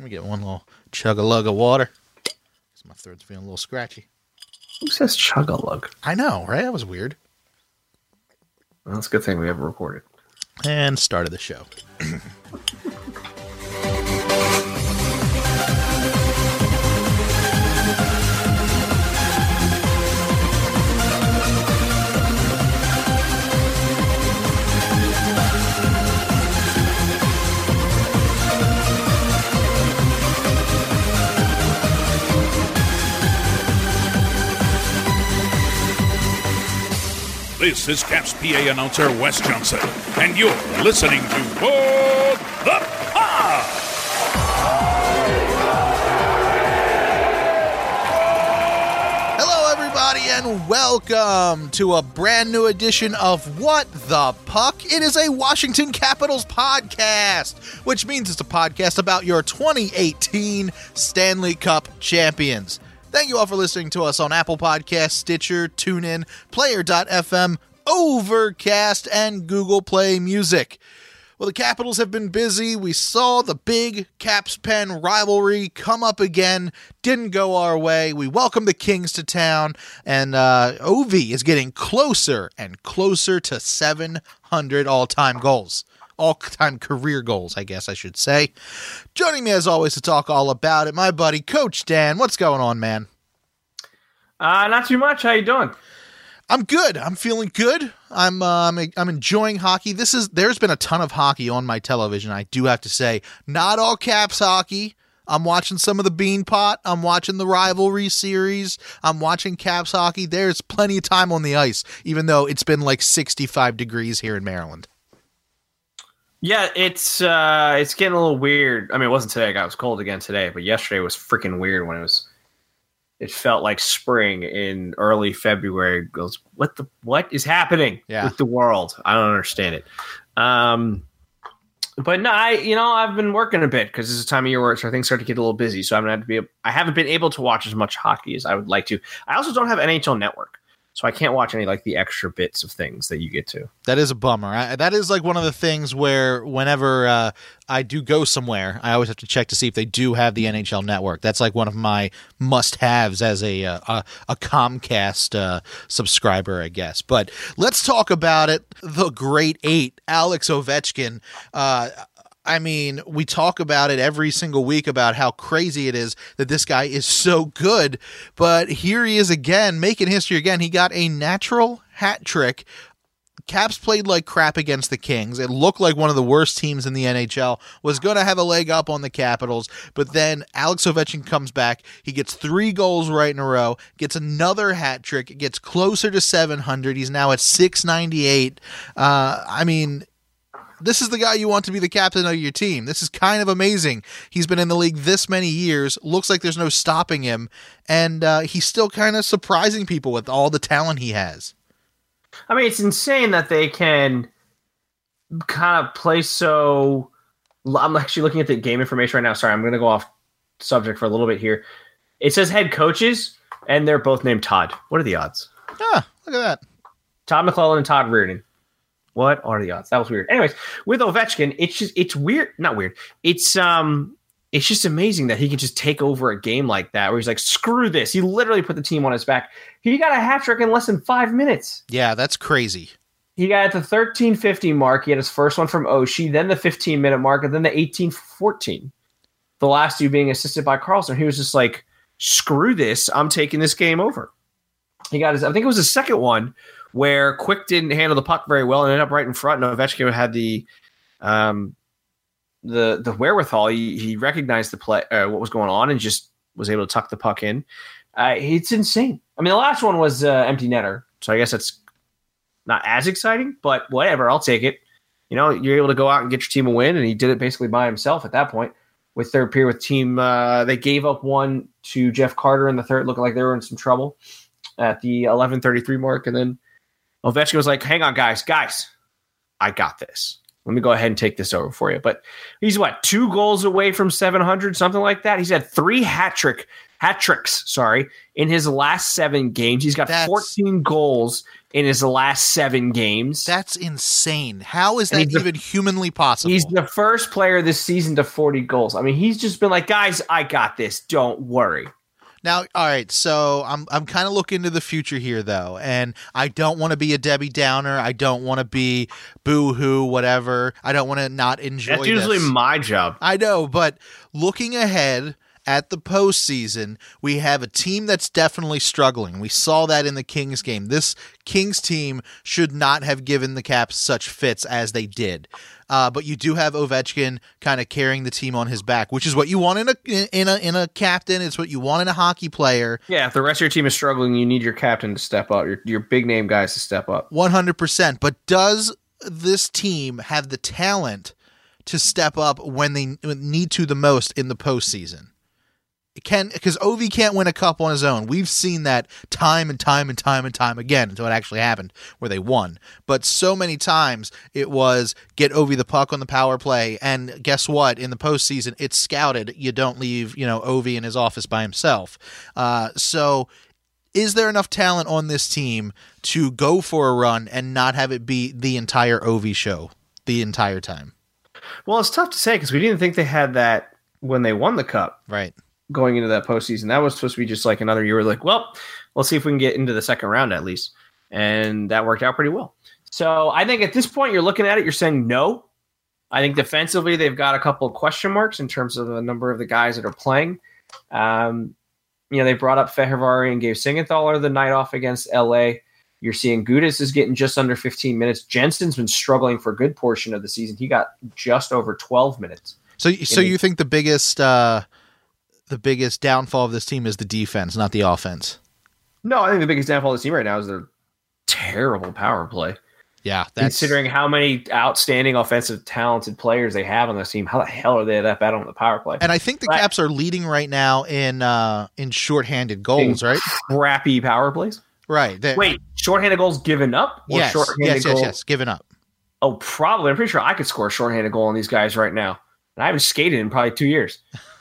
Let me get one little chug-a-lug of water. My throat's feeling a little scratchy. Who says chug-a-lug? I know, right? That was weird. Well, that's a good thing we haven't recorded. And started the show. This is Caps PA announcer Wes Johnson, and you're listening to What the Pod! Hello, everybody, and welcome to a brand new edition of What the Puck. It is a Washington Capitals podcast, which means it's a podcast about your 2018 Stanley Cup champions. Thank you all for listening to us on Apple Podcasts, Stitcher, TuneIn, Player.fm, Overcast, and Google Play Music. Well, the Capitals have been busy. We saw the big Caps-Pen rivalry come up again. Didn't go our way. We welcomed the Kings to town, and Ovi is getting closer and closer to 700 all-time goals. All-time career goals, I guess I should say. Joining me, as always, to talk all about it, my buddy, Coach Dan. What's going on, man? Not too much. How you doing? I'm good. I'm feeling good. I'm enjoying hockey. There's been a ton of hockey on my television, I do have to say. Not all Caps hockey. I'm watching some of the Beanpot. I'm watching the rivalry series. I'm watching Caps hockey. There's plenty of time on the ice, even though it's been like 65 degrees here in Maryland. Yeah, it's getting a little weird. I mean, it wasn't today. It was cold again today, but yesterday was freaking weird when it felt like spring in early February. It goes, what is happening with the world? I don't understand it. But no, I've been working a bit because this is a time of year where things start to get a little busy. So I haven't been able to watch as much hockey as I would like to. I also don't have NHL Network. So I can't watch any like the extra bits of things that you get to. That is a bummer. That is like one of the things where whenever I do go somewhere, I always have to check to see if they do have the NHL Network. That's like one of my must-haves as a Comcast subscriber, I guess. But let's talk about it. The Great Eight, Alex Ovechkin. I mean, we talk about it every single week about how crazy it is that this guy is so good, but here he is again, making history again. He got a natural hat trick. Caps played like crap against the Kings. It looked like one of the worst teams in the NHL was going to have a leg up on the Capitals, but then Alex Ovechkin comes back. He gets 3 goals right in a row, gets another hat trick, gets closer to 700. He's now at 698. I mean, this is the guy you want to be the captain of your team. This is kind of amazing. He's been in the league this many years. Looks like there's no stopping him. And he's still kind of surprising people with all the talent he has. I mean, it's insane that they can kind of play so... I'm actually looking at the game information right now. Sorry, I'm going to go off subject for a little bit here. It says head coaches, and they're both named Todd. What are the odds? Ah, look at that. Todd McClellan and Todd Reardon. What are the odds? That was weird. Anyways, with Ovechkin, it's weird. Not weird. It's just amazing that he can just take over a game like that where he's like, screw this. He literally put the team on his back. He got a hat trick in less than 5 minutes. Yeah, that's crazy. He got at the 13:50 mark. He had his first one from Oshie, then the 15-minute mark, and then the 18:14. The last two being assisted by Carlson. He was just like, screw this. I'm taking this game over. He got his, I think it was his second one, where Quick didn't handle the puck very well and ended up right in front, and Ovechkin had the wherewithal. He recognized the play, what was going on, and just was able to tuck the puck in. It's insane. I mean, the last one was empty netter, so I guess that's not as exciting, but whatever. I'll take it. You know, you're able to go out and get your team a win, and he did it basically by himself at that point. With their pair with team, they gave up one to Jeff Carter in the third, looking like they were in some trouble at the 11:33 mark, and then Ovechkin was like, hang on, guys, I got this. Let me go ahead and take this over for you. But he's 2 goals away from 700, something like that. He's had 3 hat trick hat tricks, sorry, in his last 7 games. He's got 14 goals in his last 7 games. That's insane. How is that even humanly possible? He's the first player this season to 40 goals. I mean, he's just been like, guys, I got this. Don't worry. Now, all right, so I'm kind of looking to the future here, though, and I don't want to be a Debbie Downer. I don't want to be boo-hoo, whatever. I don't want to not enjoy That's usually my job. I know, but looking ahead at the postseason, we have a team that's definitely struggling. We saw that in the Kings game. This Kings team should not have given the Caps such fits as they did. But you do have Ovechkin kind of carrying the team on his back, which is what you want in a captain. It's what you want in a hockey player. Yeah, if the rest of your team is struggling, you need your captain to step up, your big name guys to step up. 100%. But does this team have the talent to step up when they need to the most in the postseason? It can, because Ovi can't win a cup on his own. We've seen that time and time again until it actually happened where they won. But so many times it was get Ovi the puck on the power play, and guess what? In the postseason, it's scouted. You don't leave, Ovi in his office by himself. So is there enough talent on this team to go for a run and not have it be the entire Ovi show the entire time? Well, it's tough to say because we didn't think they had that when they won the cup. Right. Going into that postseason, that was supposed to be just like another year. We're like, well, let's see if we can get into the second round at least. And that worked out pretty well. So I think at this point, you're looking at it, you're saying no. I think defensively, they've got a couple of question marks in terms of the number of the guys that are playing. They brought up Fehervari and gave Siegenthaler the night off against LA. You're seeing Gudas is getting just under 15 minutes. Jensen's been struggling for a good portion of the season. He got just over 12 minutes. So you think the biggest downfall of this team is the defense, not the offense? No, I think the biggest downfall of this team right now is their terrible power play. Yeah. Considering how many outstanding offensive talented players they have on this team, how the hell are they that bad on the power play? And I think the Caps are leading right now in shorthanded goals, right? Crappy power plays? Right. Wait, shorthanded goals given up? Or yes, given up. Oh, probably. I'm pretty sure I could score a shorthanded goal on these guys right now. And I haven't skated in probably 2 years.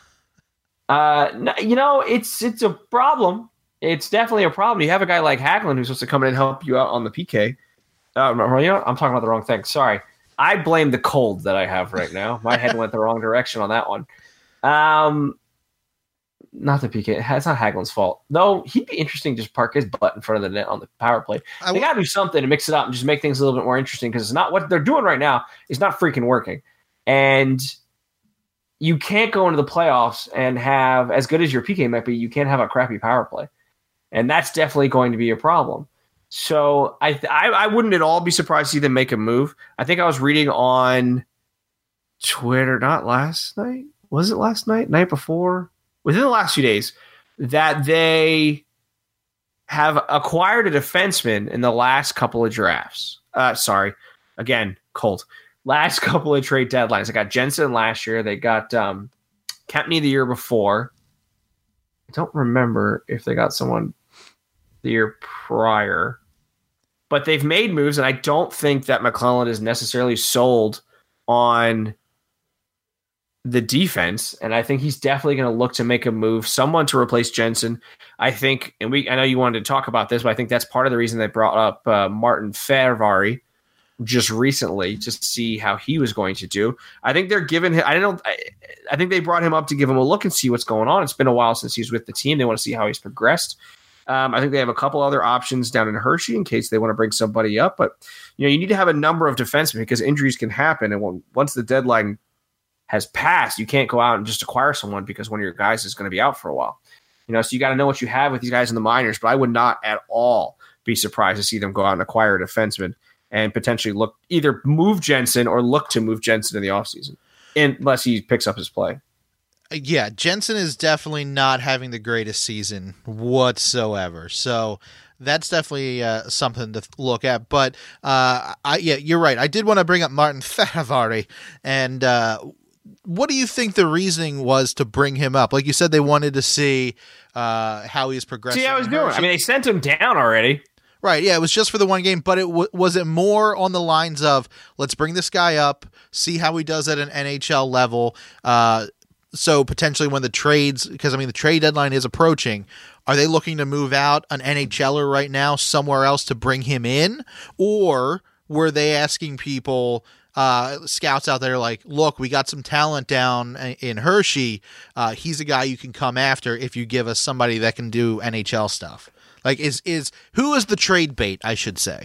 It's a problem. It's definitely a problem. You have a guy like Hagelin who's supposed to come in and help you out on the PK. I'm talking about the wrong thing. Sorry. I blame the cold that I have right now. My head went the wrong direction on that one. Not the PK. It's not Hagelin's fault. Though he'd be interesting to just park his butt in front of the net on the power play. They got to do something to mix it up and just make things a little bit more interesting because it's not what they're doing right now. It's not freaking working. And you can't go into the playoffs and have, as good as your PK might be, you can't have a crappy power play. And that's definitely going to be a problem. So I wouldn't at all be surprised to see them make a move. I think I was reading on Twitter, not last night. Was it last night? Night before? Within the last few days, that they have acquired a defenseman in the last couple of drafts. Again, cold. Last couple of trade deadlines. They got Jensen last year. They got Kempny the year before. I don't remember if they got someone the year prior. But they've made moves, and I don't think that McClellan is necessarily sold on the defense. And I think he's definitely going to look to make a move, someone to replace Jensen. I think, and I know you wanted to talk about this, but I think that's part of the reason they brought up Martin Fehervari just recently, just to see how he was going to do. I think they're giving him, I think they brought him up to give him a look and see what's going on. It's been a while since he's with the team. They want to see how he's progressed. I think they have a couple other options down in Hershey in case they want to bring somebody up. But you need to have a number of defensemen because injuries can happen. And once the deadline has passed, you can't go out and just acquire someone because one of your guys is going to be out for a while. So you got to know what you have with these guys in the minors. But I would not at all be surprised to see them go out and acquire a defenseman and potentially either move Jensen or look to move Jensen in the offseason, unless he picks up his play. Yeah, Jensen is definitely not having the greatest season whatsoever. So that's definitely something to look at. But you're right. I did want to bring up Martin Fehervari. And what do you think the reasoning was to bring him up? Like you said, they wanted to see how he's progressing. See how he's doing. I mean, they sent him down already. Right, yeah, it was just for the one game, but was it more on the lines of let's bring this guy up, see how he does at an NHL level, So potentially when the trades, because I mean the trade deadline is approaching, are they looking to move out an NHLer right now somewhere else to bring him in? Or were they asking people, scouts out there like, look, we got some talent down in Hershey. He's a guy you can come after if you give us somebody that can do NHL stuff. Like who is the trade bait, I should say?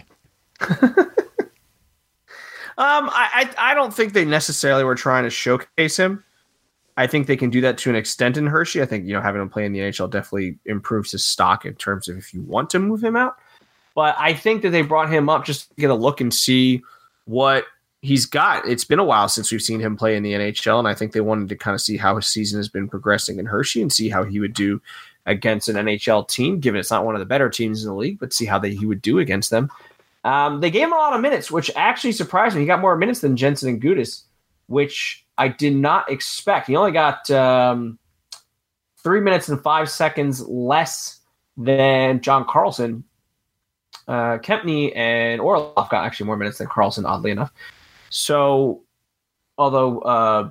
I don't think they necessarily were trying to showcase him. I think they can do that to an extent in Hershey. I think, having him play in the NHL definitely improves his stock in terms of if you want to move him out. But I think that they brought him up just to get a look and see what he's got. It's been a while since we've seen him play in the NHL, and I think they wanted to kind of see how his season has been progressing in Hershey and see how he would do against an NHL team, given it's not one of the better teams in the league, but see how he would do against them. They gave him a lot of minutes, which actually surprised me. He got more minutes than Jensen and Gudas, which I did not expect. He only got 3 minutes and 5 seconds less than John Carlson. Kempny and Orlov got actually more minutes than Carlson, oddly enough. So, although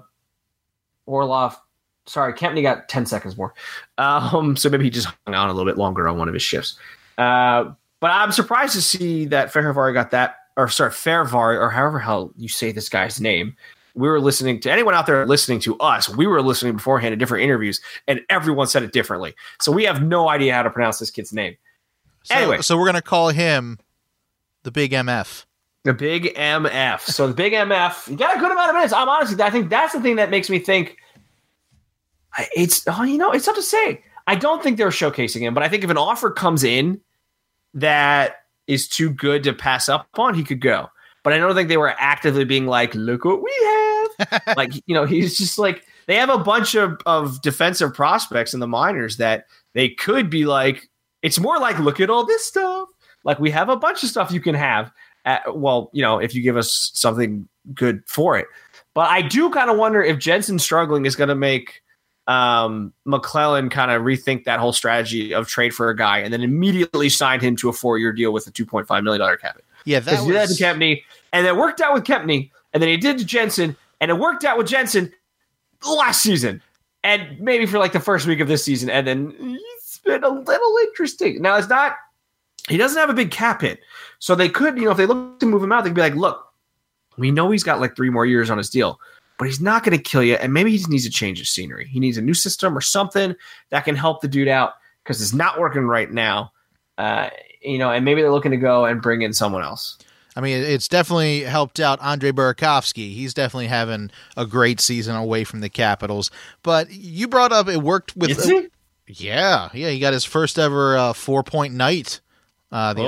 Kempny got 10 seconds more. So maybe he just hung on a little bit longer on one of his shifts. But I'm surprised to see that Fehérváry got that, Fehérváry, or however hell you say this guy's name. We were listening to anyone out there listening to us. We were listening beforehand to different interviews, and everyone said it differently. So we have no idea how to pronounce this kid's name. Anyway, so we're going to call him the Big MF. The Big MF. So the Big MF, you got a good amount of minutes. I think that's the thing that makes me think it's tough to say. I don't think they're showcasing him, but I think if an offer comes in that is too good to pass up on, he could go. But I don't think they were actively being like, look what we have. He's just like, they have a bunch of defensive prospects in the minors that they could be like, it's more like, look at all this stuff. Like, we have a bunch of stuff you can have. If you give us something good for it. But I do kind of wonder if Jensen struggling is going to make McClellan kind of rethink that whole strategy of trade for a guy and then immediately signed him to a 4-year deal with a $2.5 million cap. Yeah, that was... He did that to Kempny, and it worked out with Kempny, and then he did to Jensen, and it worked out with Jensen last season, and maybe for like the first week of this season, and then it's been a little interesting. Now, it's not... He doesn't have a big cap hit, so they could, if they look to move him out, they could be like, look, we know he's got like 3 more years on his deal, but he's not going to kill you, and maybe he just needs to change his scenery. He needs a new system or something that can help the dude out because it's not working right now. And maybe they're looking to go and bring in someone else. I mean, it's definitely helped out Andrei Burakovsky. He's definitely having a great season away from the Capitals. But you brought up it worked with... Is he? Yeah, he got his first ever 4-point night. Good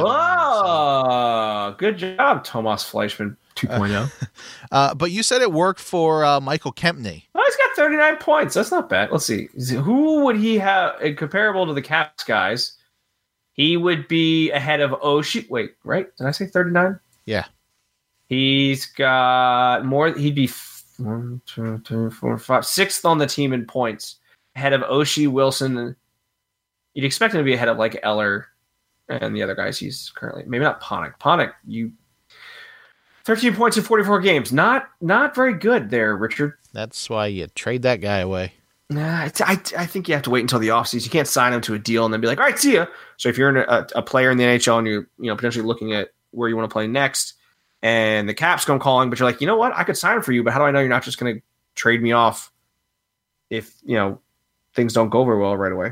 job, Tomas Fleischmann 2.0. But you said it worked for Michael Kempny. Oh, he's got 39 points. That's not bad. Let's see. Who would he have comparable to the Caps guys? He would be ahead of Oshie. Wait, right? Did I say 39? Yeah. He's got more. He'd be 1, 2, 3, 4, 5, 6th on the team in points. Ahead of Oshie, Wilson. You'd expect him to be ahead of like Eller and the other guys he's currently. Maybe not Panik. 13 points in 44 games. Not very good there, Richard. That's why you trade that guy away. Nah, I think you have to wait until the offseason. You can't sign him to a deal and then be like, all right, see ya. So if you're a player in the NHL and you're potentially looking at where you want to play next and the Caps come calling, but you're like, you know what? I could sign him for you, but how do I know you're not just going to trade me off if, things don't go very well right away?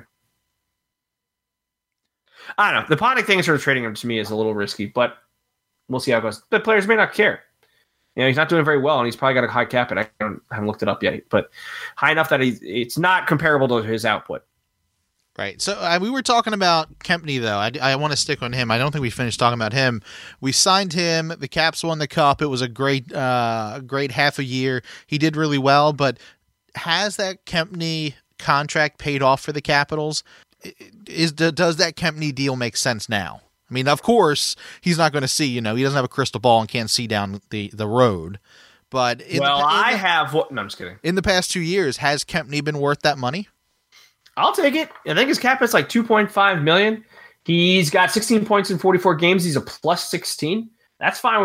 I don't know. The Panik thing sort of trading him to me is a little risky, but we'll see how it goes. The players may not care. He's not doing very well, and he's probably got a high cap, and I haven't looked it up yet, but high enough that it's not comparable to his output. Right. So we were talking about Kempny, though. I want to stick on him. I don't think we finished talking about him. We signed him. The Caps won the Cup. It was a great half a year. He did really well, but has that Kempny contract paid off for the Capitals? Does that Kempny deal make sense now? I mean, of course, he's not going to see, he doesn't have a crystal ball and can't see down the road. But I'm just kidding. In the past 2 years, has Kempny been worth that money? I'll take it. I think his cap is like $2.5 million. He's got 16 points in 44 games. He's a plus 16. That's fine with me.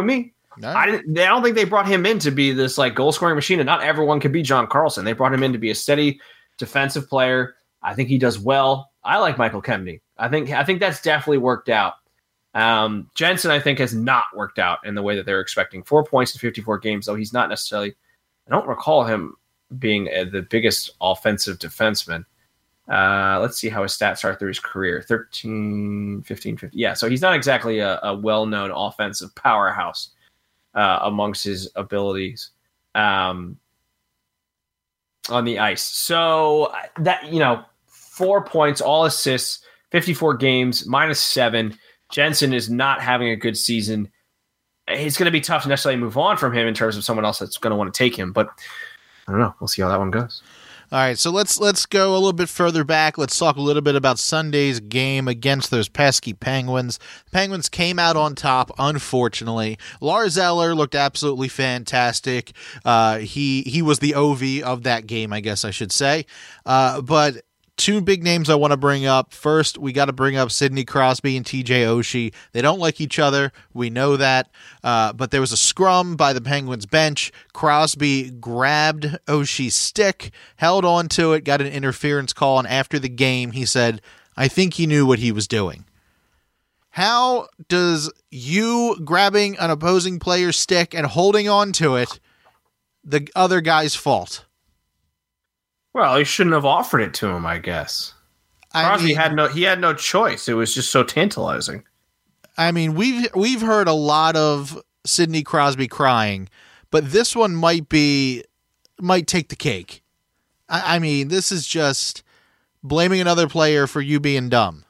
No. I don't think they brought him in to be this like goal scoring machine, and not everyone could be John Carlson. They brought him in to be a steady defensive player. I think he does well. I like Michael Kemney. I think that's definitely worked out. Jensen, I think, has not worked out in the way that they're expecting. 4 points in 54 games, though he's not necessarily. I don't recall him being the biggest offensive defenseman. Let's see how his stats are through his career. 13, 15, 50. Yeah, so he's not exactly a well-known offensive powerhouse amongst his abilities on the ice. So that, 4 points, all assists, 54 games, -7. Jensen is not having a good season. It's going to be tough to necessarily move on from him in terms of someone else that's going to want to take him, but I don't know. We'll see how that one goes. All right, so let's go a little bit further back. Let's talk a little bit about Sunday's game against those pesky Penguins. The Penguins came out on top, unfortunately. Lars Eller looked absolutely fantastic. He was the OV of that game, I guess I should say. But two big names I want to bring up. First, we got to bring up Sidney Crosby and TJ Oshie. They don't like each other. We know that. But there was a scrum by the Penguins bench. Crosby grabbed Oshie's stick, held on to it, got an interference call, and after the game, he said, I think he knew what he was doing. How does you grabbing an opposing player's stick and holding on to it the other guy's fault? Well, he shouldn't have offered it to him, I guess. Crosby had no choice. It was just so tantalizing. I mean, we've heard a lot of Sidney Crosby crying, but this one might take the cake. I mean, this is just blaming another player for you being dumb.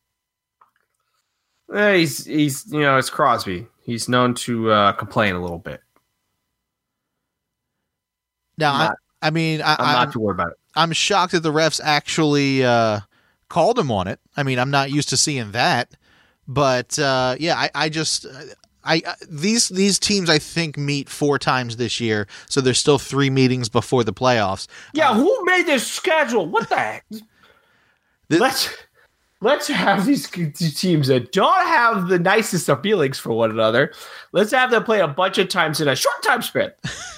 He's it's Crosby. He's known to complain a little bit. Now, I'm not too worried about it. I'm shocked that the refs actually called him on it. I mean, I'm not used to seeing that, but these teams I think meet 4 times this year, so there's still 3 meetings before the playoffs. Yeah, who made this schedule? What the heck? Let's have these teams that don't have the nicest of feelings for one another. Let's have them play a bunch of times in a short time span.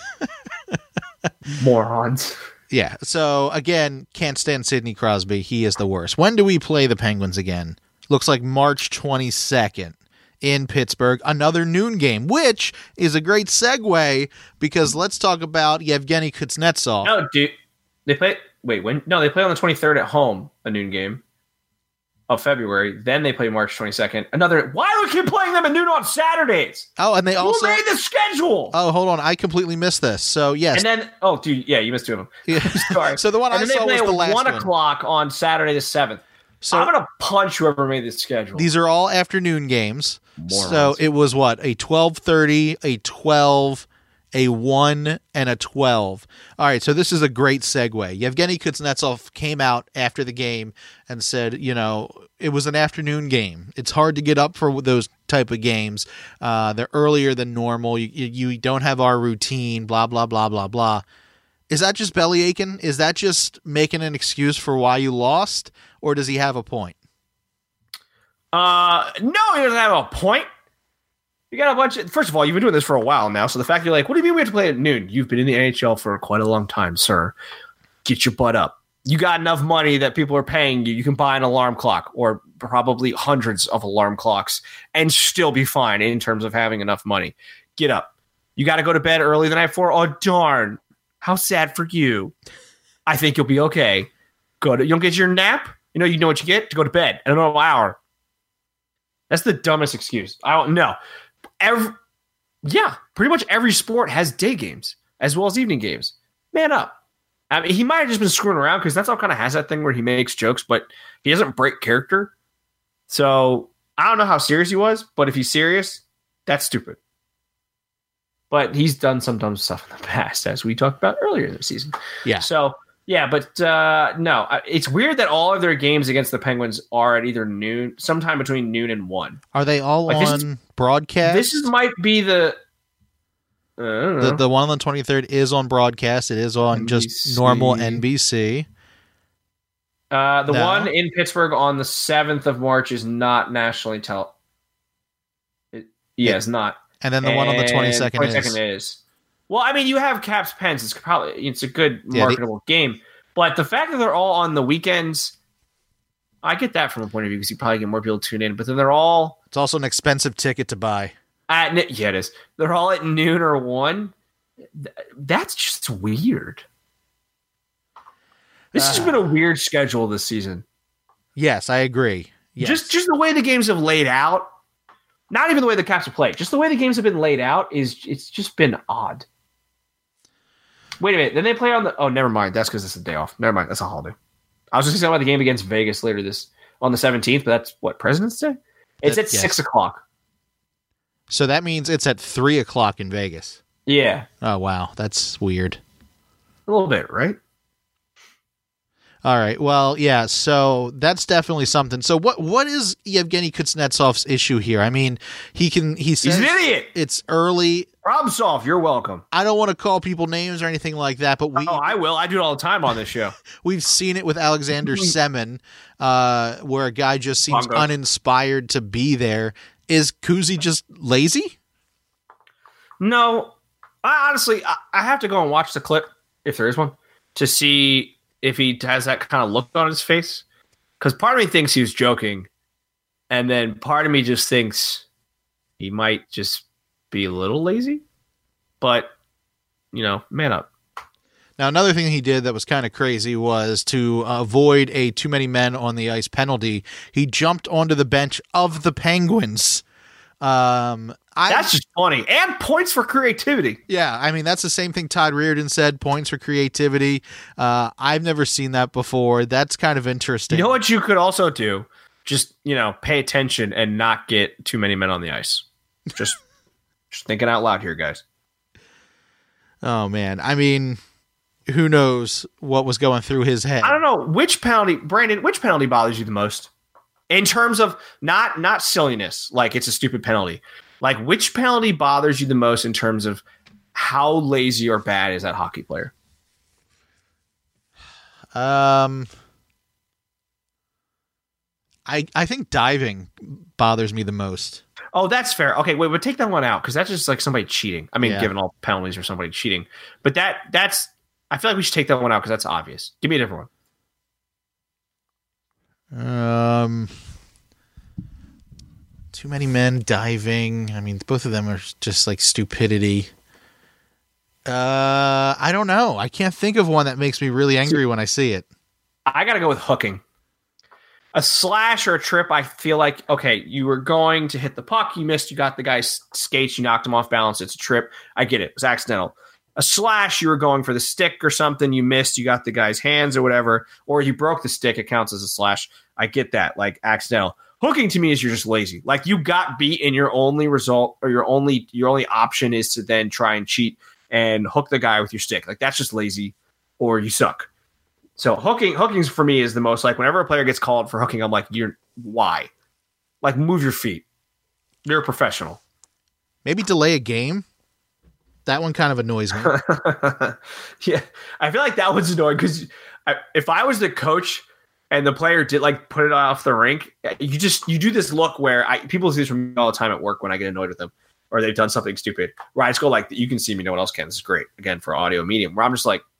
Morons. Yeah, so again, can't stand Sidney Crosby. He is the worst. When do we play the Penguins again? Looks like March 22nd in Pittsburgh. Another noon game, which is a great segue because let's talk about Yevgeny Kuznetsov. No, dude. They play when? No, they play on the 23rd at home, a noon game of February. Then they play March 22nd. Why do we keep playing them at noon on Saturdays? Oh, and they also made the schedule. Oh, hold on. I completely missed this. So, yes. And then, you missed 2 of them. Yeah. Sorry. So the one I saw was the last one. 1 o'clock on Saturday the 7th. So I'm going to punch whoever made this schedule. These are all afternoon games. Morons. So it was what? A 12:30, a 12, a 1, and a 12. All right, so this is a great segue. Yevgeny Kuznetsov came out after the game and said, it was an afternoon game. It's hard to get up for those type of games. They're earlier than normal. You don't have our routine, blah, blah, blah, blah, blah. Is that just belly aching? Is that just making an excuse for why you lost? Or does he have a point? No, he doesn't have a point. You got a bunch of, first of all, you've been doing this for a while now, so the fact you're like, what do you mean we have to play at noon? You've been in the NHL for quite a long time, sir. Get your butt up. You got enough money that people are paying you. You can buy an alarm clock or probably hundreds of alarm clocks and still be fine in terms of having enough money. Get up. You got to go to bed early the night before? Oh, darn. How sad for you. I think you'll be okay. You don't get your nap? You know what you get? To go to bed at a normal hour. That's the dumbest excuse. I don't know. Pretty much every sport has day games as well as evening games. Man up. I mean, he might have just been screwing around because that's all kind of has that thing where he makes jokes, but he doesn't break character. So I don't know how serious he was, but if he's serious, that's stupid. But he's done some dumb stuff in the past, as we talked about earlier in the season. Yeah. So, no. It's weird that all of their games against the Penguins are at either noon, sometime between noon and 1. Are they all on broadcast? This might be the... The one on the 23rd is on broadcast. It is on NBC. Just normal NBC. One in Pittsburgh on the 7th of March is not nationally it's not. And then the one on the 22nd is. Well, I mean, you have Caps Pens. It's a good marketable game. But the fact that they're all on the weekends, I get that from a point of view because you probably get more people to tune in. But then they're all... It's also an expensive ticket to buy. Yeah, it is. They're all at noon or 1. That's just weird. This has been a weird schedule this season. Yes, I agree. Yes. Just the way the games have laid out. Not even the way the Caps have played. Just the way the games have been laid out it's just been odd. Wait a minute. Then they play on the... Oh, never mind. That's because it's a day off. Never mind. That's a holiday. I was just going to say about the game against Vegas later on the 17th, but that's what, President's Day? It's at 6 o'clock. So that means it's at 3 o'clock in Vegas. Yeah. Oh, wow. That's weird. A little bit, right? All right. Well, yeah. So that's definitely something. So what is Yevgeny Kuznetsov's issue here? I mean, he says he's an idiot. It's early. Problem solved. You're welcome. I don't want to call people names or anything like that, but I will. I do it all the time on this show. We've seen it with Alexander Semin, where a guy just seems uninspired to be there. Is Kuzi just lazy? No. Honestly, I have to go and watch the clip, if there is one, to see if he has that kind of look on his face. Because part of me thinks he was joking, and then part of me just thinks he might just be a little lazy. But, man up. Now, another thing he did that was kind of crazy was to avoid a too many men on the ice penalty. He jumped onto the bench of the Penguins. That's just funny. And points for creativity. Yeah, I mean, that's the same thing Todd Reardon said, points for creativity. I've never seen that before. That's kind of interesting. You know what you could also do? Just, pay attention and not get too many men on the ice. Just thinking out loud here, guys. Oh, man. I mean, who knows what was going through his head? I don't know. Brandon, which penalty bothers you the most? In terms of not silliness, like it's a stupid penalty. Like, which penalty bothers you the most in terms of how lazy or bad is that hockey player? I think diving bothers me the most. Oh, that's fair. Okay, wait, but take that one out because that's just like somebody cheating. I mean, given all penalties or somebody cheating, but that's. I feel like we should take that one out because that's obvious. Give me a different one. Too many men diving. I mean, both of them are just like stupidity. I don't know. I can't think of one that makes me really angry when I see it. I got to go with hooking. A slash or a trip, I feel like, okay, you were going to hit the puck, you missed, you got the guy's skates, you knocked him off balance, it's a trip. I get it. It was accidental. A slash, you were going for the stick or something, you missed, you got the guy's hands or whatever, or you broke the stick, it counts as a slash. I get that, like accidental. Hooking to me is you're just lazy. Like you got beat and your only result or your only option is to then try and cheat and hook the guy with your stick. Like that's just lazy or you suck. So hooking for me is the most like whenever a player gets called for hooking, I'm like, why? Like move your feet. You're a professional. Maybe delay a game. That one kind of annoys me. Yeah. I feel like that one's annoying because if I was the coach and the player did like put it off the rink, you do this look where people see this from me all the time at work when I get annoyed with them or they've done something stupid. Where I just go like, you can see me, no one else can. This is great. Again, for audio medium, where I'm just like,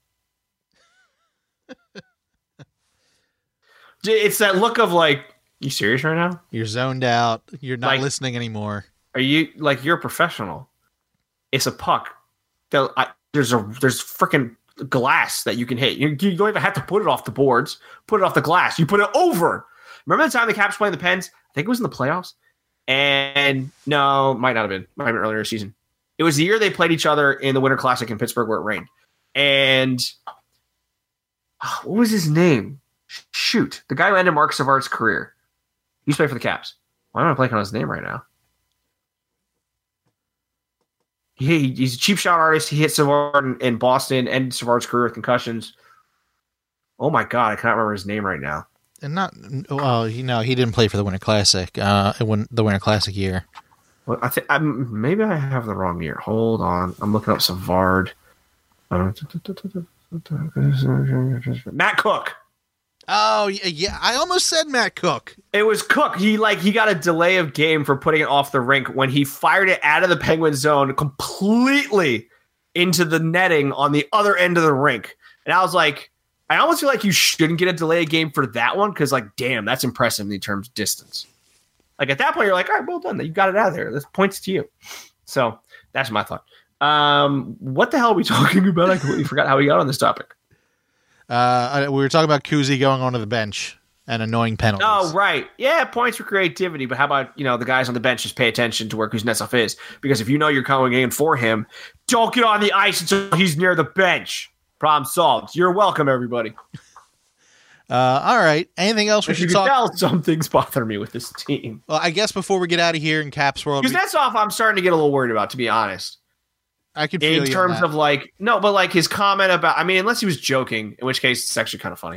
it's that look of like, you serious right now? You're zoned out. You're not listening anymore. Are you like you're a professional? It's a puck. There's freaking glass that you can hit. You don't even have to put it off the boards. Put it off the glass. You put it over. Remember the time the Caps playing the Pens? I think it was in the playoffs. And no, might not have been. Might have been earlier in the season. It was the year they played each other in the Winter Classic in Pittsburgh where it rained. And what was his name? Shoot. The guy who ended Mark Savard's career. He used to play for the Caps. Why am I blanking on his name right now? He's a cheap shot artist. He hit Savard in Boston, ended Savard's career with concussions. Oh my God, I cannot remember his name right now. And he didn't play for the Winter Classic. The Winter Classic year. Well, I think maybe I have the wrong year. Hold on, I'm looking up Savard. Matt Cook. Oh, yeah. I almost said Matt Cook. It was Cook. He got a delay of game for putting it off the rink when he fired it out of the Penguin zone completely into the netting on the other end of the rink. And I was like, I almost feel like you shouldn't get a delay of game for that one because, like, damn, that's impressive in terms of distance. Like, at that point, you're like, all right, well done. You got it out of there. This points to you. So that's my thought. What the hell are we talking about? I completely forgot how we got on this topic. We were talking about Kuzi going onto the bench and annoying penalties. Oh, right. Yeah, points for creativity, but how about, the guys on the bench just pay attention to where Kuznetsov is? Because if you know you're coming in for him, don't get on the ice until he's near the bench. Problem solved. You're welcome, everybody. All right. Anything else we should talk about? Something's bothering me with this team. Well, I guess before we get out of here in Caps World. Kuznetsov, I'm starting to get a little worried about, to be honest. I could feel in terms of but his comment about, unless he was joking, in which case it's actually kind of funny.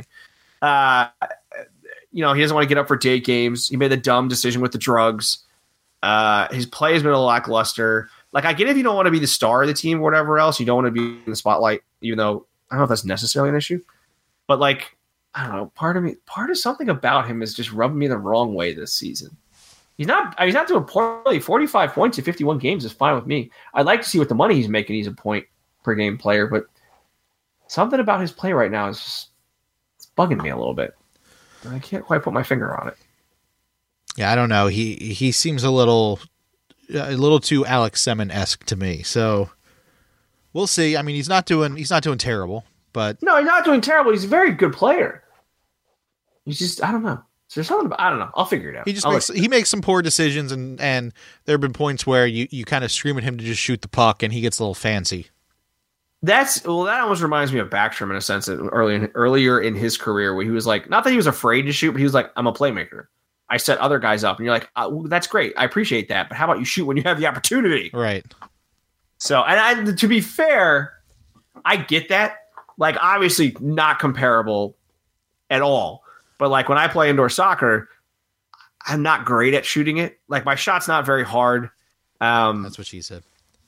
He doesn't want to get up for date games. He made the dumb decision with the drugs. His play has been a lackluster. Like, I get if you don't want to be the star of the team or whatever else, you don't want to be in the spotlight, even though I don't know if that's necessarily an issue. But, like, I don't know. Part of something about him is just rubbing me the wrong way this season. He's not doing poorly. 45 points in 51 games is fine with me. I'd like to see what the money he's making. He's a point per game player, but something about his play right now is just it's bugging me a little bit. I can't quite put my finger on it. Yeah, I don't know. He seems a little too Alex Semin-esque to me. So we'll see. I mean, he's not doing terrible, but no, he's not doing terrible. He's a very good player. He's just, I don't know. There's something about, I don't know. I'll figure it out. He makes some poor decisions, and there have been points where you kind of scream at him to just shoot the puck, and he gets a little fancy. That almost reminds me of Backstrom in a sense that earlier in his career where he was like, not that he was afraid to shoot, but he was like, I'm a playmaker. I set other guys up, and you're like, that's great. I appreciate that, but how about you shoot when you have the opportunity? Right. So, and to be fair, I get that. Like, obviously not comparable at all. But, like, when I play indoor soccer, I'm not great at shooting it. Like, my shot's not very hard. That's what she said.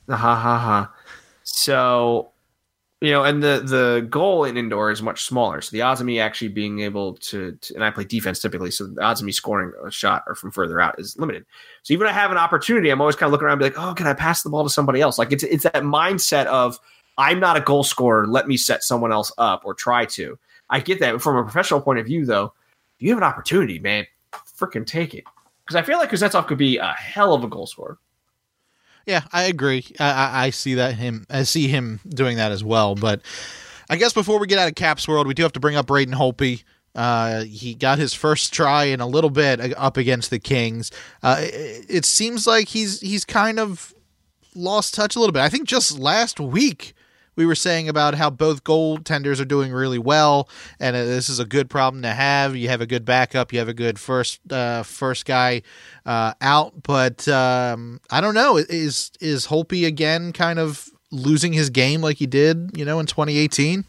So, and the goal in indoor is much smaller. So the odds of me actually being able to and I play defense typically, so the odds of me scoring a shot or from further out is limited. So even if I have an opportunity, I'm always kind of looking around and be like, oh, can I pass the ball to somebody else? Like, it's that mindset of, I'm not a goal scorer. Let me set someone else up or try to. I get that. From a professional point of view, though, if you have an opportunity, man, freaking take it. Because I feel like Kuznetsov could be a hell of a goal scorer. Yeah, I agree. I see him doing that as well. But I guess before we get out of Caps World, we do have to bring up Braden Holtby. He got his first try in a little bit up against the Kings. It seems like he's kind of lost touch a little bit. I think just last week we were saying about how both goaltenders are doing really well, and this is a good problem to have. You have a good backup, you have a good first guy out, but I don't know. Is Holtby again kind of losing his game like he did, in 2018?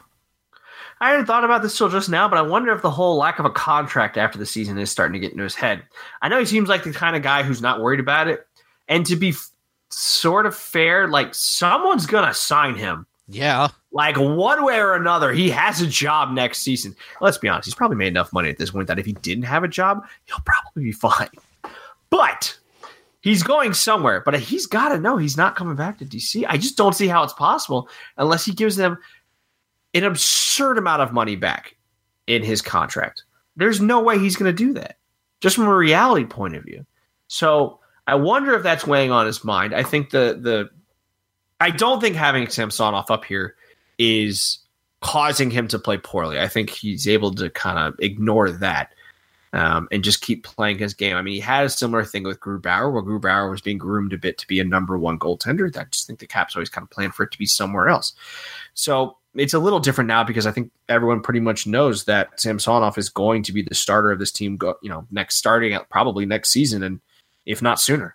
I hadn't thought about this till just now, but I wonder if the whole lack of a contract after the season is starting to get into his head. I know he seems like the kind of guy who's not worried about it, and to be sort of fair, like, someone's gonna sign him. Yeah, like, one way or another, he has a job next season. Let's be honest, he's probably made enough money at this point that if he didn't have a job, he'll probably be fine. But he's going somewhere. But he's got to know he's not coming back to DC. I just don't see how it's possible unless he gives them an absurd amount of money back in his contract. There's no way he's going to do that, just from a reality point of view. So I wonder if that's weighing on his mind. I think I don't think having Samsonov up here is causing him to play poorly. I think he's able to kind of ignore that and just keep playing his game. I mean, he had a similar thing with Grubauer, where Grubauer was being groomed a bit to be a number one goaltender. I just think the Caps always kind of planned for it to be somewhere else. So it's a little different now because I think everyone pretty much knows that Samsonov is going to be the starter of this team, probably next season, and if not sooner.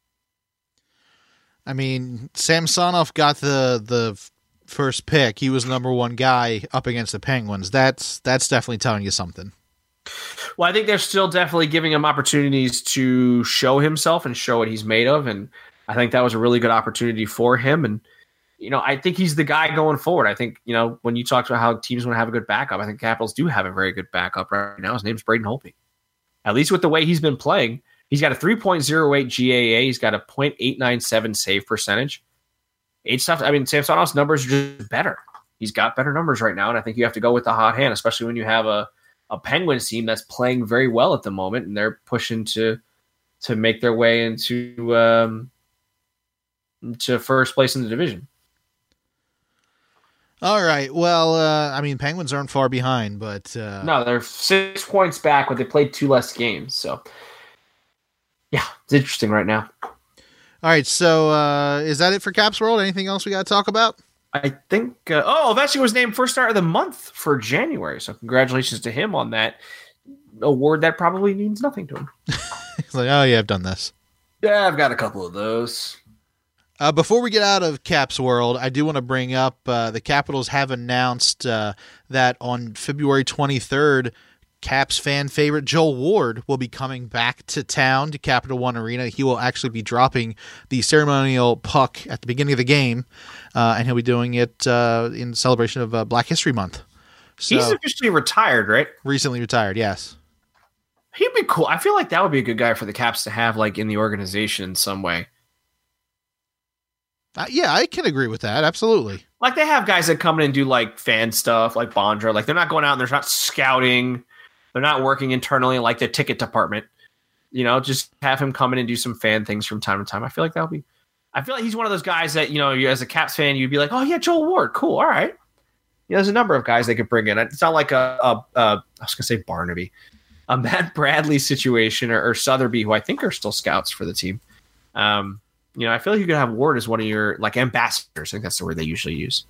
I mean, Samsonov got the first pick. He was the number one guy up against the Penguins. That's definitely telling you something. Well, I think they're still definitely giving him opportunities to show himself and show what he's made of, and I think that was a really good opportunity for him. And I think he's the guy going forward. I think, when you talked about how teams want to have a good backup, I think Capitals do have a very good backup right now. His name's Braden Holtby. At least with the way he's been playing, he's got a 3.08 GAA. He's got a .897 save percentage. Samsonov's numbers are just better. He's got better numbers right now, and I think you have to go with the hot hand, especially when you have a Penguins team that's playing very well at the moment, and they're pushing to make their way into to first place in the division. All right. Well, Penguins aren't far behind, but no, they're 6 points back, but they played 2 less games. So, yeah, it's interesting right now. All right. So, is that it for Caps World? Anything else we got to talk about? I think. Ovechkin was named first star of the month for January. So, congratulations to him on that award that probably means nothing to him. He's like, oh yeah, I've done this. Yeah, I've got a couple of those. Before we get out of Caps World, I do want to bring up the Capitals have announced that on February 23rd, Caps fan favorite Joel Ward will be coming back to town to Capital One Arena. He will actually be dropping the ceremonial puck at the beginning of the game, and he'll be doing it in celebration of Black History Month. So, he's officially retired, right? Recently retired, yes. He'd be cool. I feel like that would be a good guy for the Caps to have, like, in the organization in some way. Yeah, I can agree with that. Absolutely. Like, they have guys that come in and do, like, fan stuff, like Bondra. Like, they're not going out and they're not scouting. They're not working internally like the ticket department. Just have him come in and do some fan things from time to time. I feel like he's one of those guys that, you as a Caps fan, you'd be like, oh, yeah, Joel Ward. Cool. All right. There's a number of guys they could bring in. It's not like I was going to say Barnaby, a Matt Bradley situation or Sotheby, who I think are still scouts for the team. I feel like you could have Ward as one of your, like, ambassadors. I think that's the word they usually use.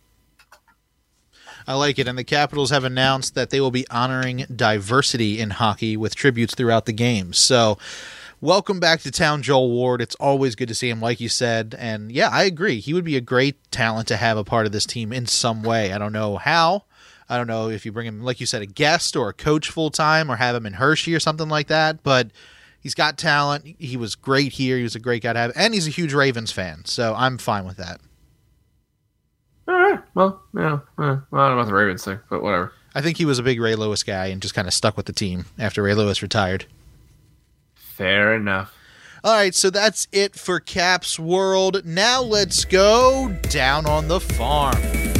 I like it. And the Capitals have announced that they will be honoring diversity in hockey with tributes throughout the game. So welcome back to town, Joel Ward. It's always good to see him, like you said. And yeah, I agree. He would be a great talent to have a part of this team in some way. I don't know how. I don't know if you bring him, like you said, a guest or a coach full time or have him in Hershey or something like that. But he's got talent. He was great here. He was a great guy to have. And he's a huge Ravens fan. So I'm fine with that. All right. Well, yeah. I don't know about the Ravens thing, but whatever. I think he was a big Ray Lewis guy and just kind of stuck with the team after Ray Lewis retired. Fair enough. All right, so that's it for Caps World. Now let's go down on the farm.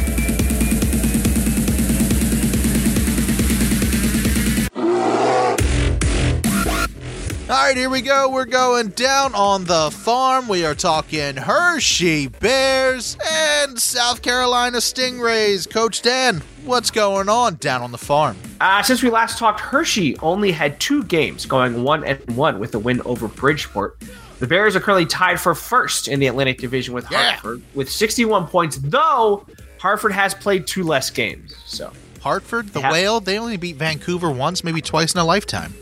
All right, here we go. We're going down on the farm. We are talking Hershey Bears and South Carolina Stingrays. Coach Dan, what's going on down on the farm? Since we last talked, Hershey only had 2 games, going 1-1 with a win over Bridgeport. The Bears are currently tied for first in the Atlantic Division with Hartford with 61 points, though Hartford has played 2 less games. So Hartford, the Whale, they only beat Vancouver once, maybe twice in a lifetime.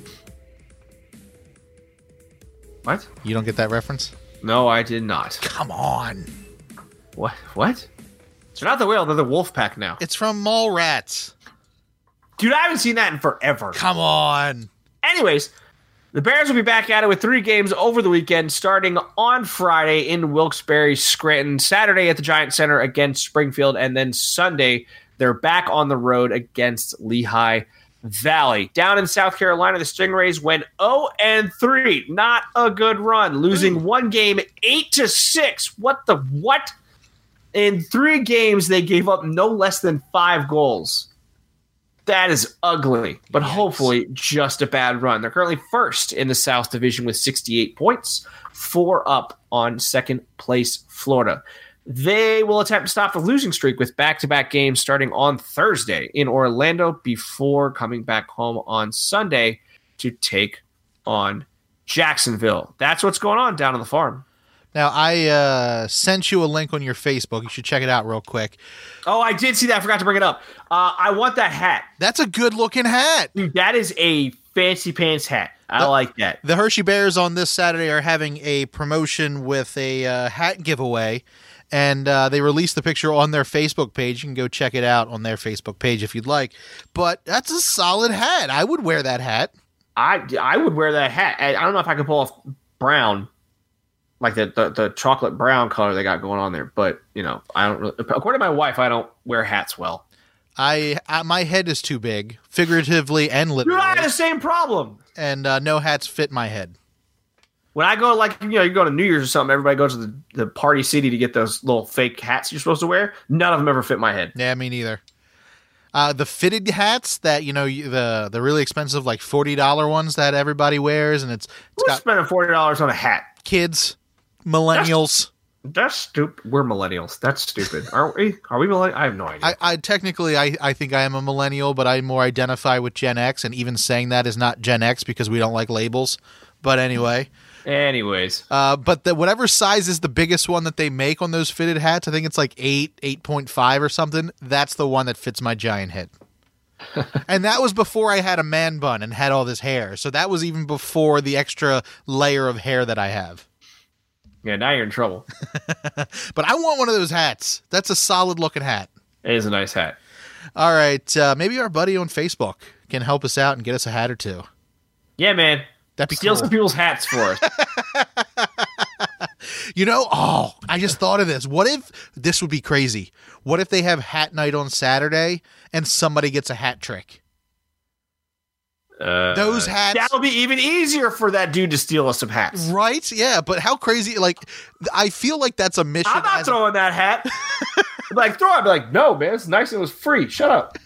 What? You don't get that reference? No, I did not. Come on. What? They're not the Whale, they're the Wolfpack now. It's from Mallrats. Dude, I haven't seen that in forever. Come on. Anyways, the Bears will be back at it with 3 games over the weekend, starting on Friday in Wilkes-Barre, Scranton, Saturday at the Giant Center against Springfield, and then Sunday they're back on the road against Lehigh Valley. Down in South Carolina, the Stingrays went 0-3. Not a good run, losing 1 game 8-6. What? In 3 games, they gave up no less than 5 goals. That is ugly, but hopefully just a bad run. They're currently first in the South Division with 68 points, 4 up on second place Florida. They will attempt to stop the losing streak with back-to-back games starting on Thursday in Orlando before coming back home on Sunday to take on Jacksonville. That's what's going on down on the farm. Now, I sent you a link on your Facebook. You should check it out real quick. Oh, I did see that. I forgot to bring it up. I want that hat. That's a good-looking hat. Dude, that is a fancy pants hat. I like that. The Hershey Bears on this Saturday are having a promotion with a hat giveaway. And they released the picture on their Facebook page. You can go check it out on their Facebook page if you'd like. But that's a solid hat. I would wear that hat. I would wear that hat. I don't know if I could pull off brown, like the chocolate brown color they got going on there. But I don't really, according to my wife, I don't wear hats well. My head is too big, figuratively and literally. I have the same problem. And no hats fit my head. When I go, you go to New Year's or something, everybody goes to the Party City to get those little fake hats you're supposed to wear. None of them ever fit my head. Yeah, me neither. The fitted hats that, the really expensive, like $40 ones that everybody wears, and it's Who's spending $40 on a hat? Kids, millennials. That's stupid. We're millennials. That's stupid. Aren't we? Are we millennials? I have no idea. I technically think I am a millennial, but I more identify with Gen X, and even saying that is not Gen X because we don't like labels. But anyway. Anyways. But whatever size is the biggest one that they make on those fitted hats, I think it's like 8, 8.5 or something. That's the one that fits my giant head. And that was before I had a man bun and had all this hair. So that was even before the extra layer of hair that I have. Yeah, now you're in trouble. But I want one of those hats. That's a solid looking hat. It is a nice hat. All right. Maybe our buddy on Facebook can help us out and get us a hat or two. Yeah, man. That'd be Steal cool. some people's hats for us. I just thought of this. What if this would be crazy? What if they have hat night on Saturday and somebody gets a hat trick? Those hats. That'll be even easier for that dude to steal us some hats. Right? Yeah, but how crazy. I feel like that's a mission. I'm not throwing that hat. Throw it. I'd be like, no, man, it's nice and it was free. Shut up.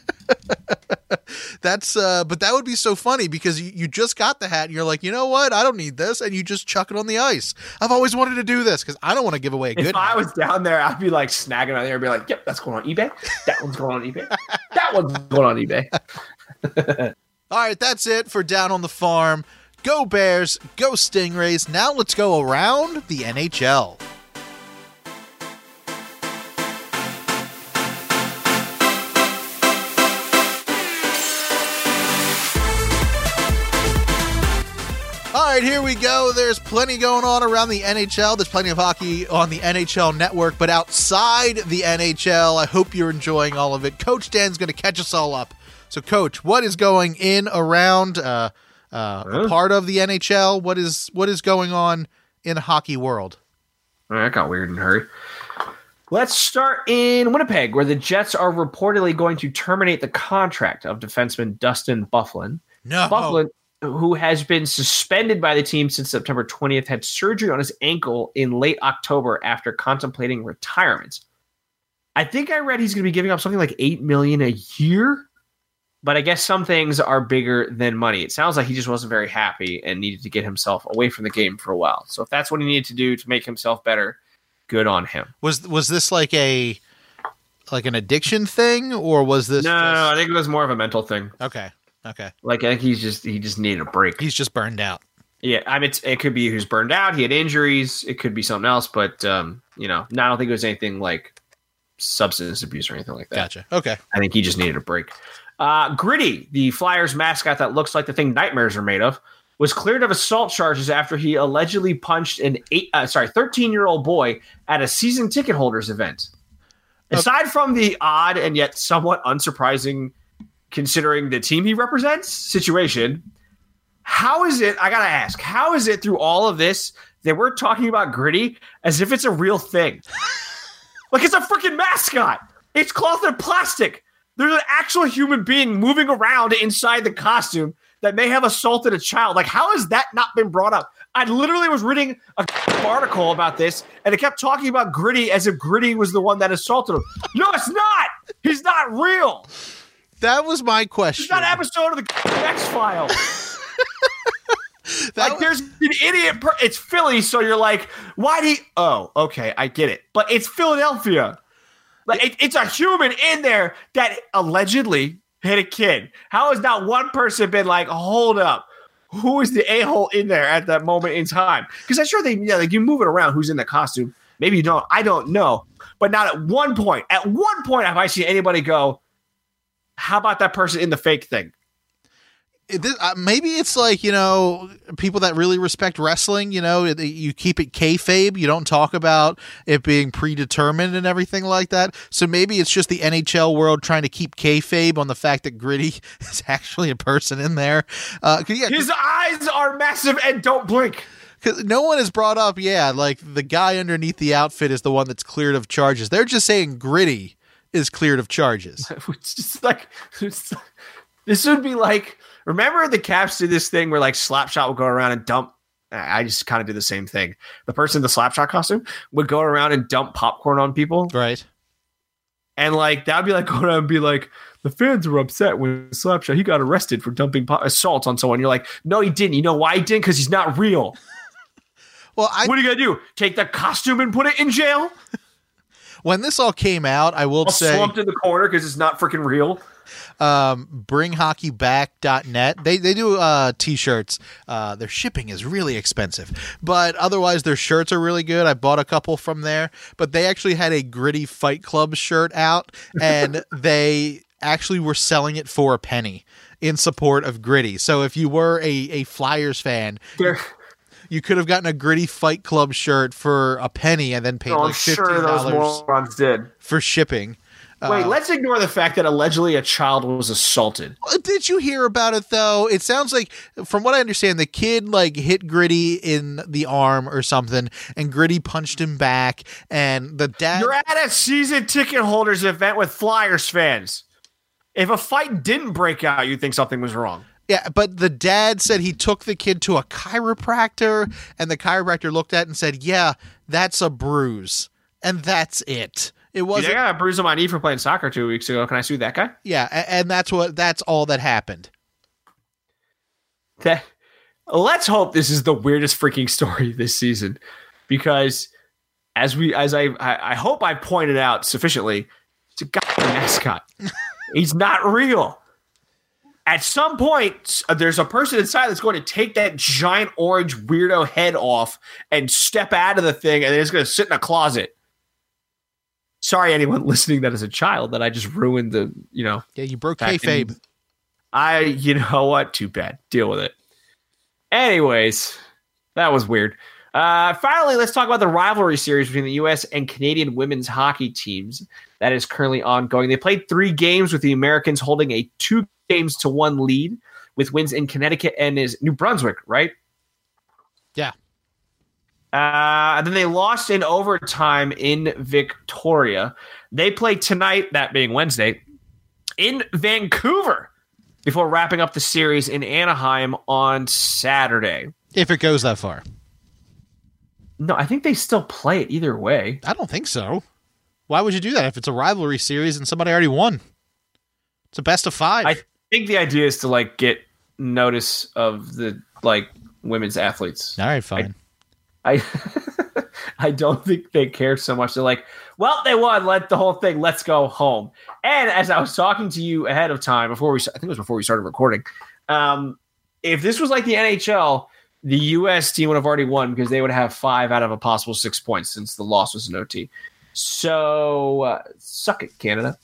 But that would be so funny because you just got the hat and you're like, you know what? I don't need this. And you just chuck it on the ice. I've always wanted to do this because I don't want to give away a good hat. If I was down there, I'd be like snagging on there and be like, yep, that's going on eBay. That one's going on eBay. That one's going on eBay. All right, that's it for Down on the Farm. Go Bears, go Stingrays. Now let's go around the NHL. All right, here we go. There's plenty going on around the NHL. There's plenty of hockey on the NHL network, but outside the NHL, I hope you're enjoying all of it. Coach Dan's going to catch us all up. So, Coach, what is going in around a part of the NHL? What is going on in the hockey world? That got weird in a hurry. Let's start in Winnipeg, where the Jets are reportedly going to terminate the contract of defenseman Dustin Byfuglien. No. Byfuglien, who has been suspended by the team since September 20th, had surgery on his ankle in late October after contemplating retirement. I think I read he's going to be giving up something like $8 million a year. But I guess some things are bigger than money. It sounds like he just wasn't very happy and needed to get himself away from the game for a while. So if that's what he needed to do to make himself better, good on him. Was this like an addiction thing, or was this? No, I think it was more of a mental thing. Okay. Like I think he just needed a break. He's just burned out. Yeah, I mean it could be he was burned out. He had injuries. It could be something else. But I don't think it was anything like substance abuse or anything like that. Gotcha. Okay. I think he just needed a break. Gritty, the Flyers mascot that looks like the thing nightmares are made of, was cleared of assault charges after he allegedly punched an 13-year-old boy at a season ticket holders event. Okay. Aside from the odd and yet somewhat unsurprising, considering the team he represents, situation, how is it, I gotta ask, how is it through all of this that we're talking about Gritty as if it's a real thing? Like it's a freaking mascot. It's cloth and plastic. There's an actual human being moving around inside the costume that may have assaulted a child. Like, how has that not been brought up? I literally was reading an article about this, and it kept talking about Gritty as if Gritty was the one that assaulted him. No, it's not. He's not real. That was my question. It's not an episode of the X-Files. There's an idiot. It's Philly, so you're like, why do you... Oh, okay, I get it. But it's Philadelphia. Like it's a human in there that allegedly hit a kid. How has not one person been like, hold up, who is the a-hole in there at that moment in time? Because I'm sure you move it around who's in the costume. Maybe you don't. I don't know. But not at one point. At one point have I seen anybody go, how about that person in the fake thing? Maybe it's like, people that really respect wrestling, you keep it kayfabe. You don't talk about it being predetermined and everything like that. So maybe it's just the NHL world trying to keep kayfabe on the fact that Gritty is actually a person in there. His eyes are massive and don't blink. Because no one has brought up, like the guy underneath the outfit is the one that's cleared of charges. They're just saying Gritty is cleared of charges. It's just like, this would be like, remember the Caps did this thing where like Slapshot would go around and dump. I just kind of did the same thing. The person in the Slapshot costume would go around and dump popcorn on people. Right. And like, that would be like, going around and be like, the fans were upset when Slapshot, he got arrested for dumping assault on someone. You're like, no, he didn't. You know why he didn't? Because he's not real. Well, what are you going to do? Take the costume and put it in jail? When this all came out, I will say, slumped in the corner because it's not freaking real. Bringhockeyback.net. They do t-shirts. Their shipping is really expensive, but otherwise their shirts are really good. I bought a couple from there, but they actually had a Gritty Fight Club shirt out, and they actually were selling it for a penny in support of Gritty. So if you were a Flyers fan, you could have gotten a Gritty Fight Club shirt for a penny and then paid like $15 sure those morons did. For shipping. Wait, let's ignore the fact that allegedly a child was assaulted. Did you hear about it, though? It sounds like, from what I understand, the kid like hit Gritty in the arm or something, and Gritty punched him back, and the dad... You're at a season ticket holders event with Flyers fans. If a fight didn't break out, you'd think something was wrong. Yeah, but the dad said he took the kid to a chiropractor, and the chiropractor looked at it and said, yeah, that's a bruise, and that's it. It wasn't. I got a bruise on my knee for playing soccer 2 weeks ago. Can I sue that guy? Yeah, and that's all that happened. Let's hope this is the weirdest freaking story this season, because as I hope I pointed out sufficiently, it's a goddamn mascot. He's not real. At some point, there's a person inside that's going to take that giant orange weirdo head off and step out of the thing, and then it's going to sit in a closet. Sorry, anyone listening that is a child that I just ruined the, Yeah, you broke kayfabe. You know what? Too bad. Deal with it. Anyways, that was weird. Finally, let's talk about the rivalry series between the U.S. and Canadian women's hockey teams that is currently ongoing. They played 3 games with the Americans holding a 2-1 lead with wins in Connecticut and New Brunswick, right? Yeah. And then they lost in overtime in Victoria. They play tonight, that being Wednesday, in Vancouver before wrapping up the series in Anaheim on Saturday. If it goes that far. No, I think they still play it either way. I don't think so. Why would you do that if it's a rivalry series and somebody already won? It's a best of 5. I think the idea is to like get notice of the like women's athletes. All right, fine. I don't think they care so much. They're like, well, they won. Let the whole thing. Let's go home. And as I was talking to you ahead of time, I think it was before we started recording. If this was like the NHL, the U.S. team would have already won because they would have 5 out of a possible 6 points since the loss was an OT. So suck it, Canada.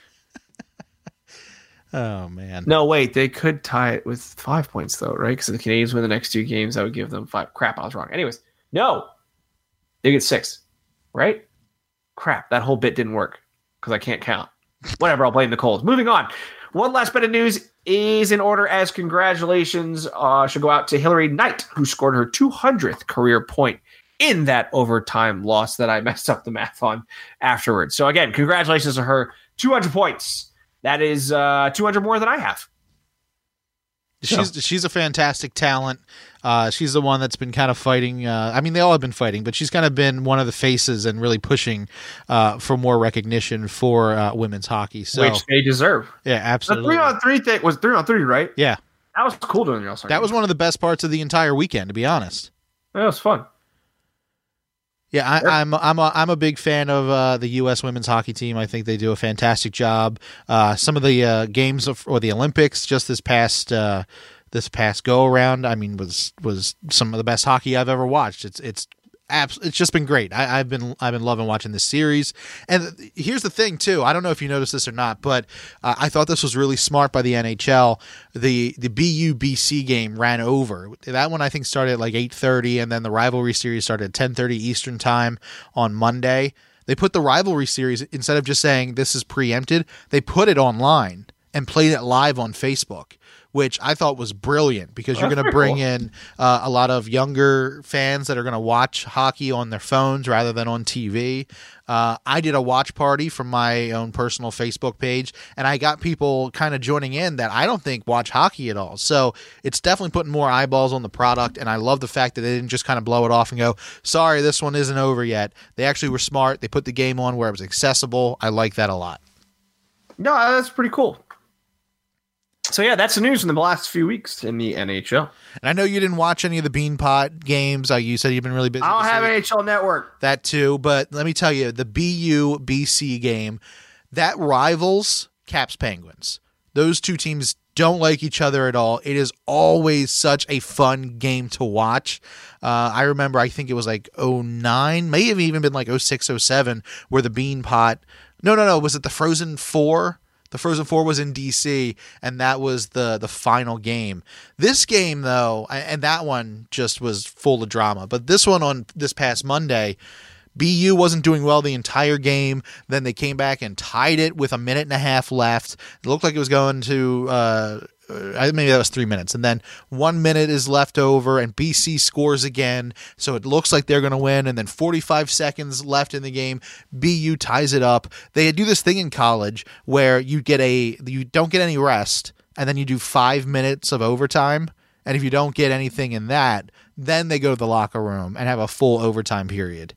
Oh, man. No, wait. They could tie it with 5 points, though, right? Because if the Canadians win the next 2 games, that would give them 5. Crap, I was wrong. Anyways, no. They get 6, right? Crap, that whole bit didn't work because I can't count. Whatever, I'll blame the Coles. Moving on. One last bit of news is in order, as congratulations should go out to Hillary Knight, who scored her 200th career point in that overtime loss that I messed up the math on afterwards. So again, congratulations to her. 200 points. That is 200 more than I have. She's a fantastic talent. She's the one that's been kind of fighting. I mean, they all have been fighting, but she's kind of been one of the faces and really pushing for more recognition for women's hockey. So, which they deserve. Yeah, absolutely. The 3-on-3 thing was 3-on-3, right? Yeah. That was cool doing the All-Star That game. was one of the best parts of the entire weekend, to be honest. That was fun. Yeah, I'm a big fan of the U.S. women's hockey team. I think they do a fantastic job. Some of the games or the Olympics just this past go around, I mean, was some of the best hockey I've ever watched. It's just been great. I've been loving watching this series. And here's the thing too. I don't know if you noticed this or not, but I thought this was really smart by the NHL. The BU-BC game ran over. That one I think started at like 8:30, and then the rivalry series started at 10:30 Eastern time on Monday. They put the rivalry series, instead of just saying this is preempted, they put it online and played it live on Facebook, which I thought was brilliant because you're going to bring in a lot of younger fans that are going to watch hockey on their phones rather than on TV. I did a watch party from my own personal Facebook page, and I got people kind of joining in that I don't think watch hockey at all. So it's definitely putting more eyeballs on the product, and I love the fact that they didn't just kind of blow it off and go, sorry, this one isn't over yet. They actually were smart. They put the game on where it was accessible. I like that a lot. No, that's pretty cool. So, yeah, that's the news from the last few weeks in the NHL. And I know you didn't watch any of the Beanpot games. You said you've been really busy. I don't have NHL Network. That too, but let me tell you, the BU-BC game, that rivals Caps Penguins. Those two teams don't like each other at all. It is always such a fun game to watch. I remember, I think it was like 09, may have even been like 06, 07, where the Beanpot... No, was it the Frozen Four? The Frozen Four was in DC, and that was the final game. This game, though, and that one just was full of drama. But this one on this past Monday, BU wasn't doing well the entire game. Then they came back and tied it with a minute and a half left. It looked like it was going to... maybe that was 3 minutes. And then 1 minute is left over, and BC scores again. So it looks like they're going to win. And then 45 seconds left in the game, BU ties it up. They do this thing in college where you don't get any rest, and then you do 5 minutes of overtime. And if you don't get anything in that, then they go to the locker room and have a full overtime period.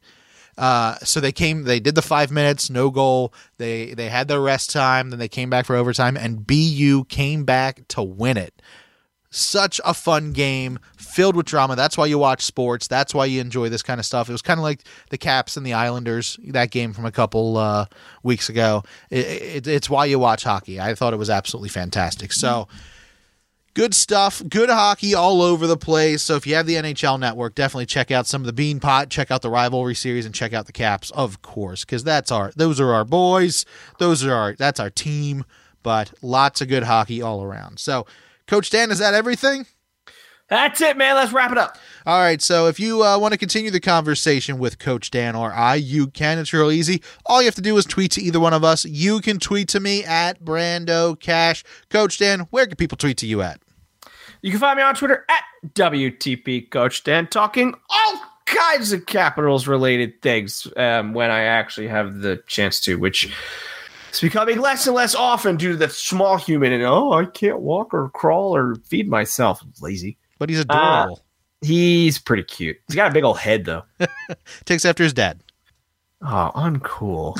So they did the 5 minutes, no goal. They had their rest time, then they came back for overtime, and BU came back to win it. Such a fun game, filled with drama. That's why you watch sports. That's why you enjoy this kind of stuff. It was kind of like the Caps and the Islanders, that game from a couple weeks ago. It's why you watch hockey. I thought it was absolutely fantastic. So... good stuff, good hockey all over the place. So if you have the NHL Network, definitely check out some of the Beanpot, check out the Rivalry Series, and check out the Caps, of course, because those are our boys. That's our team. But lots of good hockey all around. So, Coach Dan, is that everything? That's it, man. Let's wrap it up. All right, so if you want to continue the conversation with Coach Dan or I, you can. It's real easy. All you have to do is tweet to either one of us. You can tweet to me at Brando Cash. Coach Dan, where can people tweet to you at? You can find me on Twitter at WTP Coach Dan, talking all kinds of Capitals-related things when I actually have the chance to, which is becoming less and less often due to the small human. And, I can't walk or crawl or feed myself. I'm lazy. But he's adorable. He's pretty cute. He's got a big old head, though. Takes after his dad. Oh, uncool.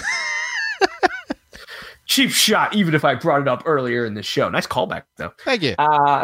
Cheap shot, even if I brought it up earlier in the show. Nice callback, though. Thank you.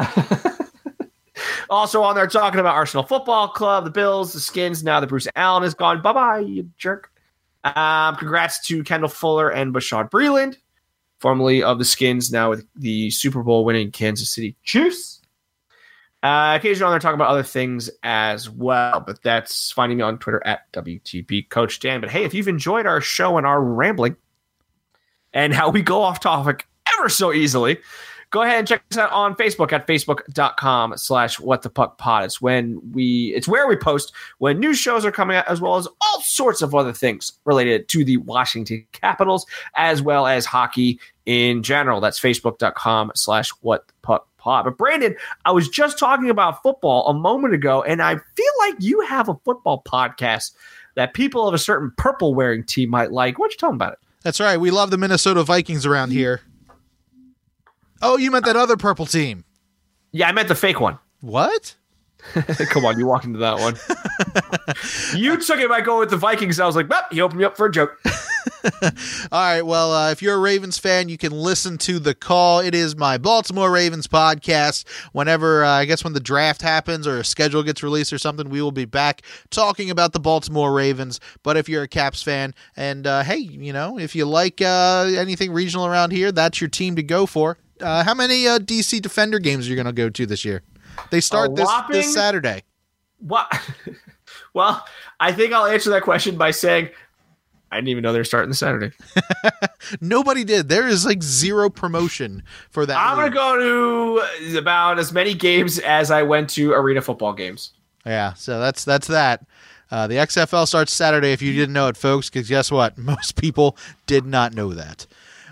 Also on there talking about Arsenal Football Club, the Bills, the Skins, now that Bruce Allen is gone. Bye-bye, you jerk. Congrats to Kendall Fuller and Bashard Breeland, formerly of the Skins, now with the Super Bowl winning Kansas City Chiefs. Occasionally on there talking about other things as well, but that's finding me on Twitter at WTP Coach Dan. But hey, if you've enjoyed our show and our rambling and how we go off topic ever so easily, go ahead and check us out on Facebook at facebook.com/whatthepuckpod. It's where we post when new shows are coming out, as well as all sorts of other things related to the Washington Capitals, as well as hockey in general. That's facebook.com/whatthepuckpod. But Brandon, I was just talking about football a moment ago, and I feel like you have a football podcast that people of a certain purple wearing team might like. Why don't you tell them about it? That's right. We love the Minnesota Vikings around here. Oh, you meant that other purple team. Yeah, I meant the fake one. What? Come on, you walked into that one. You took it by going with the Vikings. I was like, he opened me up for a joke. All right, well, if you're a Ravens fan, you can listen to The Call. It is my Baltimore Ravens podcast. Whenever, I guess when the draft happens or a schedule gets released or something, we will be back talking about the Baltimore Ravens. But if you're a Caps fan, and hey, if you like anything regional around here, that's your team to go for. How many DC Defender games are you going to go to this year? They start this Saturday. What? Well, I think I'll answer that question by saying I didn't even know they're starting this Saturday. Nobody did. There is like zero promotion for that. I'm going to go to about as many games as I went to arena football games. Yeah, so that's that. The XFL starts Saturday if you didn't know it, folks, because guess what? Most people did not know that.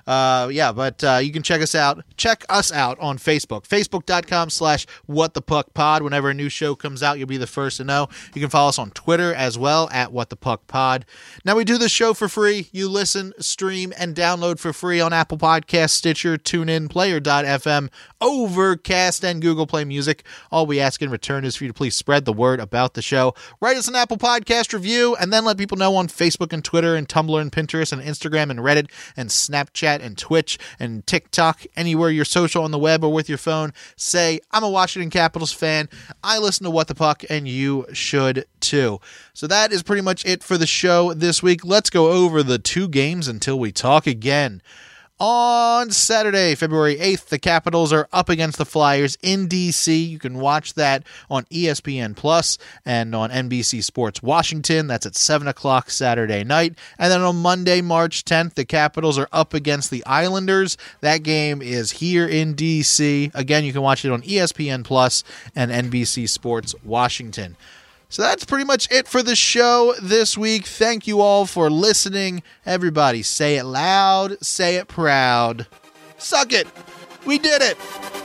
But you can check us out. Check us out on Facebook. Facebook.com/WhatThePuckPod. Whenever a new show comes out, you'll be the first to know. You can follow us on Twitter as well at WhatThePuckPod. Now, we do this show for free. You listen, stream, and download for free on Apple Podcasts, Stitcher, TuneIn, Player.fm, Overcast, and Google Play Music. All we ask in return is for you to please spread the word about the show. Write us an Apple Podcast review, and then let people know on Facebook and Twitter and Tumblr and Pinterest and Instagram and Reddit and Snapchat and Twitch and TikTok, anywhere you're social on the web or with your phone. Say, I'm a Washington Capitals fan. I listen to What the Puck, and you should too. So that is pretty much it for the show this week. Let's go over the 2 games until we talk again. On Saturday, February 8th, the Capitals are up against the Flyers in D.C. You can watch that on ESPN Plus and on NBC Sports Washington. That's at 7 o'clock Saturday night. And then on Monday, March 10th, the Capitals are up against the Islanders. That game is here in D.C. Again, you can watch it on ESPN Plus and NBC Sports Washington. So that's pretty much it for the show this week. Thank you all for listening. Everybody, say it loud, say it proud. Suck it. We did it.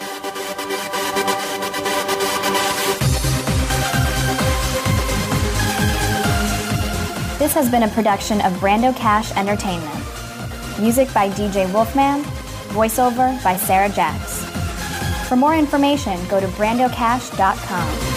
This has been a production of Brando Cash Entertainment. Music by DJ Wolfman. Voiceover by Sarah Jax. For more information, go to brandocash.com.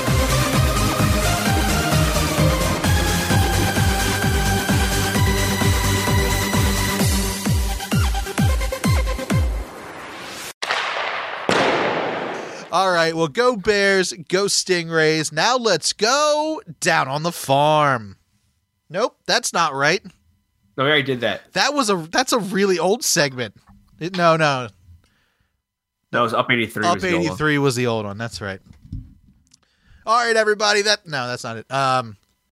All right, well, go Bears, go Stingrays. Now let's go down on the farm. Nope, that's not right. No, we already did that. That's a really old segment. No. That was Up 83. Up 83 was the old one. That's right. All right, everybody. That's not it.